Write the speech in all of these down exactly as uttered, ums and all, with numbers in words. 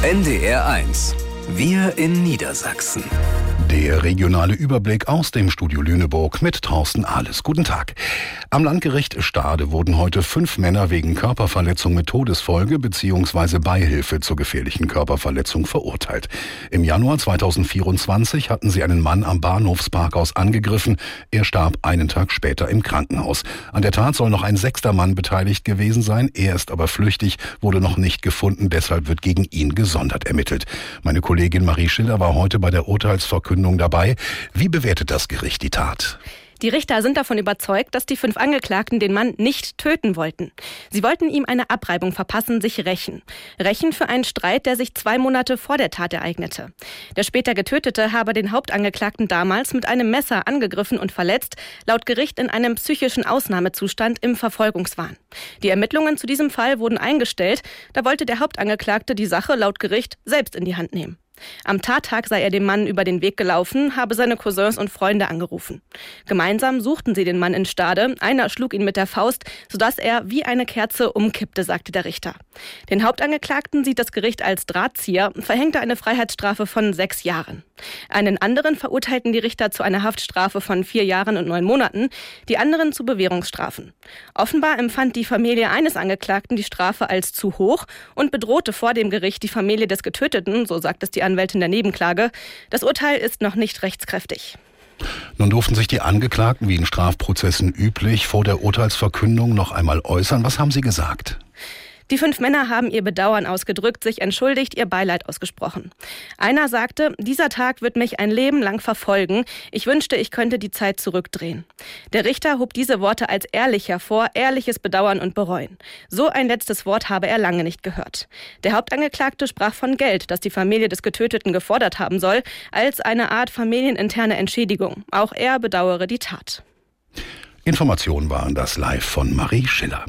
N D R eins. Wir in Niedersachsen. Der regionale Überblick aus dem Studio Lüneburg mit Thorsten Ahles. Guten Tag. Am Landgericht Stade wurden heute fünf Männer wegen Körperverletzung mit Todesfolge bzw. Beihilfe zur gefährlichen Körperverletzung verurteilt. Im Januar zweitausendvierundzwanzig hatten sie einen Mann am Bahnhofsparkhaus angegriffen. Er starb einen Tag später im Krankenhaus. An der Tat soll noch ein sechster Mann beteiligt gewesen sein. Er ist aber flüchtig, wurde noch nicht gefunden. Deshalb wird gegen ihn gesondert ermittelt. Meine Kollegin Marie Schiller war heute bei der Urteilsverkündung dabei. Wie bewertet das Gericht die Tat? Die Richter sind davon überzeugt, dass die fünf Angeklagten den Mann nicht töten wollten. Sie wollten ihm eine Abreibung verpassen, sich rächen. Rächen für einen Streit, der sich zwei Monate vor der Tat ereignete. Der später Getötete habe den Hauptangeklagten damals mit einem Messer angegriffen und verletzt, laut Gericht in einem psychischen Ausnahmezustand im Verfolgungswahn. Die Ermittlungen zu diesem Fall wurden eingestellt, da wollte der Hauptangeklagte die Sache laut Gericht selbst in die Hand nehmen. Am Tattag sei er dem Mann über den Weg gelaufen, habe seine Cousins und Freunde angerufen. Gemeinsam suchten sie den Mann in Stade. Einer schlug ihn mit der Faust, sodass er wie eine Kerze umkippte, sagte der Richter. Den Hauptangeklagten sieht das Gericht als Drahtzieher, verhängte eine Freiheitsstrafe von sechs Jahren. Einen anderen verurteilten die Richter zu einer Haftstrafe von vier Jahren und neun Monaten, die anderen zu Bewährungsstrafen. Offenbar empfand die Familie eines Angeklagten die Strafe als zu hoch und bedrohte vor dem Gericht die Familie des Getöteten, so sagt es die Anwältin der Nebenklage. Das Urteil ist noch nicht rechtskräftig. Nun durften sich die Angeklagten, wie in Strafprozessen üblich, vor der Urteilsverkündung noch einmal äußern. Was haben sie gesagt? Die fünf Männer haben ihr Bedauern ausgedrückt, sich entschuldigt, ihr Beileid ausgesprochen. Einer sagte, dieser Tag wird mich ein Leben lang verfolgen. Ich wünschte, ich könnte die Zeit zurückdrehen. Der Richter hob diese Worte als ehrlich hervor, ehrliches Bedauern und Bereuen. So ein letztes Wort habe er lange nicht gehört. Der Hauptangeklagte sprach von Geld, das die Familie des Getöteten gefordert haben soll, als eine Art familieninterne Entschädigung. Auch er bedauere die Tat. Informationen waren das live von Marie Schiller.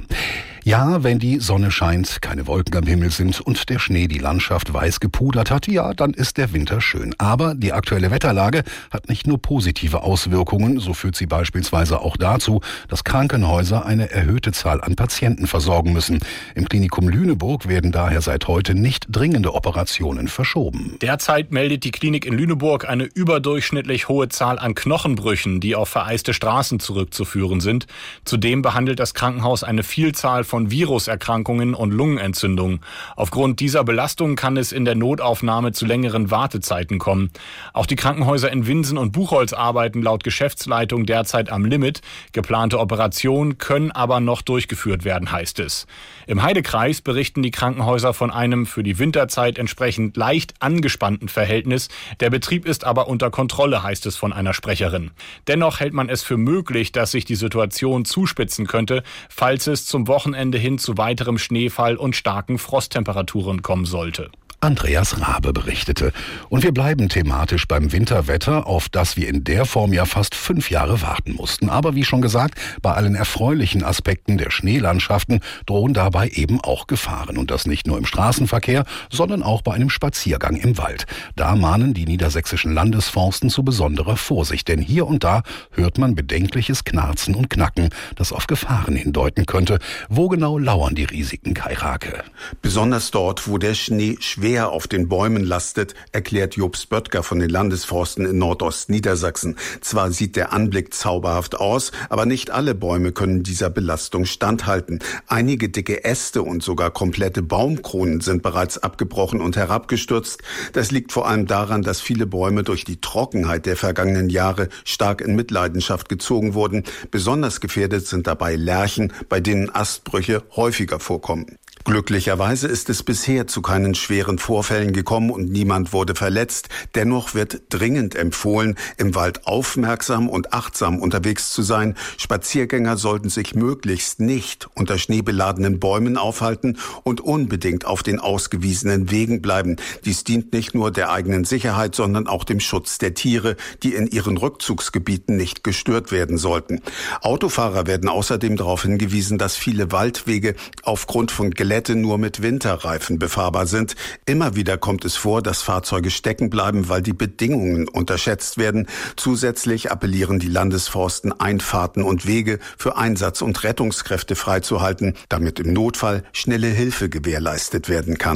Ja, wenn die Sonne scheint, keine Wolken am Himmel sind und der Schnee die Landschaft weiß gepudert hat, ja, dann ist der Winter schön. Aber die aktuelle Wetterlage hat nicht nur positive Auswirkungen, so führt sie beispielsweise auch dazu, dass Krankenhäuser eine erhöhte Zahl an Patienten versorgen müssen. Im Klinikum Lüneburg werden daher seit heute nicht dringende Operationen verschoben. Derzeit meldet die Klinik in Lüneburg eine überdurchschnittlich hohe Zahl an Knochenbrüchen, die auf vereiste Straßen zurückzuführen sind. Zudem behandelt das Krankenhaus eine Vielzahl von Viruserkrankungen und Lungenentzündungen. Aufgrund dieser Belastung kann es in der Notaufnahme zu längeren Wartezeiten kommen. Auch die Krankenhäuser in Winsen und Buchholz arbeiten laut Geschäftsleitung derzeit am Limit. Geplante Operationen können aber noch durchgeführt werden, heißt es. Im Heidekreis berichten die Krankenhäuser von einem für die Winterzeit entsprechend leicht angespannten Verhältnis. Der Betrieb ist aber unter Kontrolle, heißt es von einer Sprecherin. Dennoch hält man es für möglich, dass sich die Situation zuspitzen könnte, falls es zum Wochenende hin zu weiterem Schneefall und starken Frosttemperaturen kommen sollte. Andreas Rabe berichtete. Und wir bleiben thematisch beim Winterwetter, auf das wir in der Form ja fast fünf Jahre warten mussten. Aber wie schon gesagt, bei allen erfreulichen Aspekten der Schneelandschaften drohen dabei eben auch Gefahren. Und das nicht nur im Straßenverkehr, sondern auch bei einem Spaziergang im Wald. Da mahnen die niedersächsischen Landesforsten zu besonderer Vorsicht. Denn hier und da hört man bedenkliches Knarzen und Knacken, das auf Gefahren hindeuten könnte. Wo genau lauern die Risiken, Kai Rake? Besonders dort, wo der Schnee schwer auf den Bäumen lastet, erklärt Jobst Böttger von den Landesforsten in Nordostniedersachsen. Zwar sieht der Anblick zauberhaft aus, aber nicht alle Bäume können dieser Belastung standhalten. Einige dicke Äste und sogar komplette Baumkronen sind bereits abgebrochen und herabgestürzt. Das liegt vor allem daran, dass viele Bäume durch die Trockenheit der vergangenen Jahre stark in Mitleidenschaft gezogen wurden. Besonders gefährdet sind dabei Lärchen, bei denen Astbrüche häufiger vorkommen. Glücklicherweise ist es bisher zu keinen schweren Vorfällen gekommen und niemand wurde verletzt. Dennoch wird dringend empfohlen, im Wald aufmerksam und achtsam unterwegs zu sein. Spaziergänger sollten sich möglichst nicht unter schneebeladenen Bäumen aufhalten und unbedingt auf den ausgewiesenen Wegen bleiben. Dies dient nicht nur der eigenen Sicherheit, sondern auch dem Schutz der Tiere, die in ihren Rückzugsgebieten nicht gestört werden sollten. Autofahrer werden außerdem darauf hingewiesen, dass viele Waldwege aufgrund von Gelände nur mit Winterreifen befahrbar sind. Immer wieder kommt es vor, dass Fahrzeuge stecken bleiben, weil die Bedingungen unterschätzt werden. Zusätzlich appellieren die Landesforsten, Einfahrten und Wege für Einsatz- und Rettungskräfte freizuhalten, damit im Notfall schnelle Hilfe gewährleistet werden kann.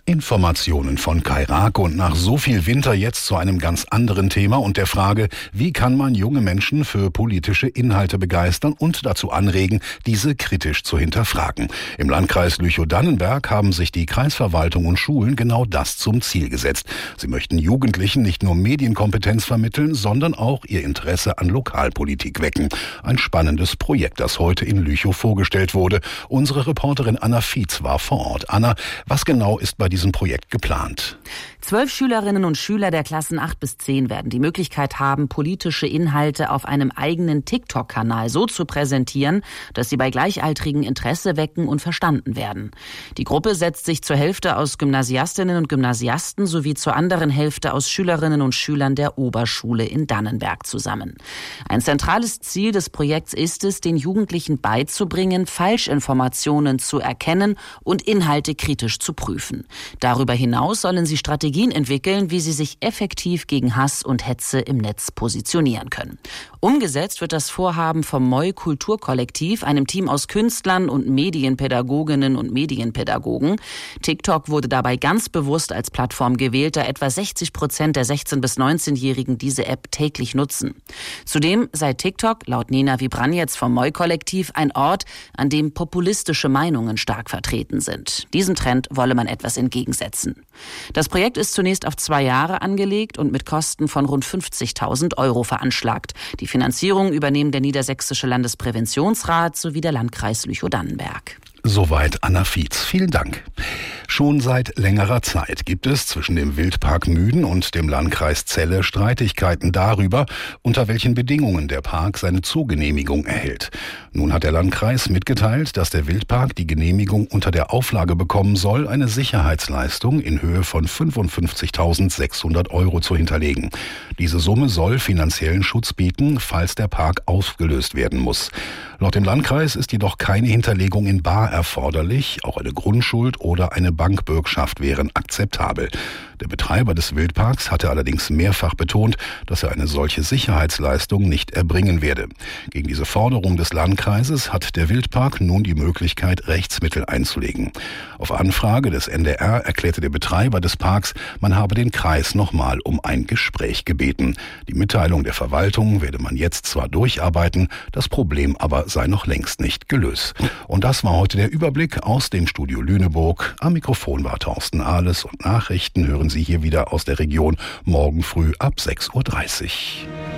Informationen von Kai Rake und nach so viel Winter jetzt zu einem ganz anderen Thema und der Frage, wie kann man junge Menschen für politische Inhalte begeistern und dazu anregen, diese kritisch zu hinterfragen. Im Landkreis Lüchow-Dannenberg haben sich die Kreisverwaltung und Schulen genau das zum Ziel gesetzt. Sie möchten Jugendlichen nicht nur Medienkompetenz vermitteln, sondern auch ihr Interesse an Lokalpolitik wecken. Ein spannendes Projekt, das heute in Lüchow vorgestellt wurde. Unsere Reporterin Anna Fietz war vor Ort. Anna, was genau ist bei diesem Projekt geplant? Zwölf Schülerinnen und Schüler der Klassen acht bis zehn werden die Möglichkeit haben, politische Inhalte auf einem eigenen TikTok-Kanal so zu präsentieren, dass sie bei Gleichaltrigen Interesse wecken und verstanden werden. Die Gruppe setzt sich zur Hälfte aus Gymnasiastinnen und Gymnasiasten sowie zur anderen Hälfte aus Schülerinnen und Schülern der Oberschule in Dannenberg zusammen. Ein zentrales Ziel des Projekts ist es, den Jugendlichen beizubringen, Falschinformationen zu erkennen und Inhalte kritisch zu prüfen. Darüber hinaus sollen sie Strategien entwickeln, wie sie sich effektiv gegen Hass und Hetze im Netz positionieren können. Umgesetzt wird das Vorhaben vom Moi Kulturkollektiv, einem Team aus Künstlern und Medienpädagoginnen und Medienpädagogen. TikTok wurde dabei ganz bewusst als Plattform gewählt, da etwa sechzig Prozent der sechzehn- bis neunzehnjährigen diese App täglich nutzen. Zudem sei TikTok, laut Nina Vibranjetz vom Moi Kollektiv, ein Ort, an dem populistische Meinungen stark vertreten sind. Diesem Trend wolle man etwas entgegensetzen. Das Projekt ist zunächst auf zwei Jahre angelegt und mit Kosten von rund fünfzigtausend Euro veranschlagt. Die Finanzierung übernehmen der Niedersächsische Landespräventionsrat sowie der Landkreis Lüchow-Dannenberg. Soweit Anna Fietz. Vielen Dank. Schon seit längerer Zeit gibt es zwischen dem Wildpark Müden und dem Landkreis Celle Streitigkeiten darüber, unter welchen Bedingungen der Park seine Zoogenehmigung erhält. Nun hat der Landkreis mitgeteilt, dass der Wildpark die Genehmigung unter der Auflage bekommen soll, eine Sicherheitsleistung in Höhe von fünfundfünfzigtausendsechshundert Euro zu hinterlegen. Diese Summe soll finanziellen Schutz bieten, falls der Park aufgelöst werden muss. Laut dem Landkreis ist jedoch keine Hinterlegung in bar erforderlich. Auch eine Grundschuld oder eine Bankbürgschaft wären akzeptabel. Der Betreiber des Wildparks hatte allerdings mehrfach betont, dass er eine solche Sicherheitsleistung nicht erbringen werde. Gegen diese Forderung des Landkreises hat der Wildpark nun die Möglichkeit, Rechtsmittel einzulegen. Auf Anfrage des N D R erklärte der Betreiber des Parks, man habe den Kreis nochmal um ein Gespräch gebeten. Die Mitteilung der Verwaltung werde man jetzt zwar durcharbeiten, das Problem aber sei noch längst nicht gelöst. Und das war heute der Überblick aus dem Studio Lüneburg. Am Mikrofon war Thorsten Ahles und Nachrichten hören Sie hier wieder aus der Region morgen früh ab sechs Uhr dreißig.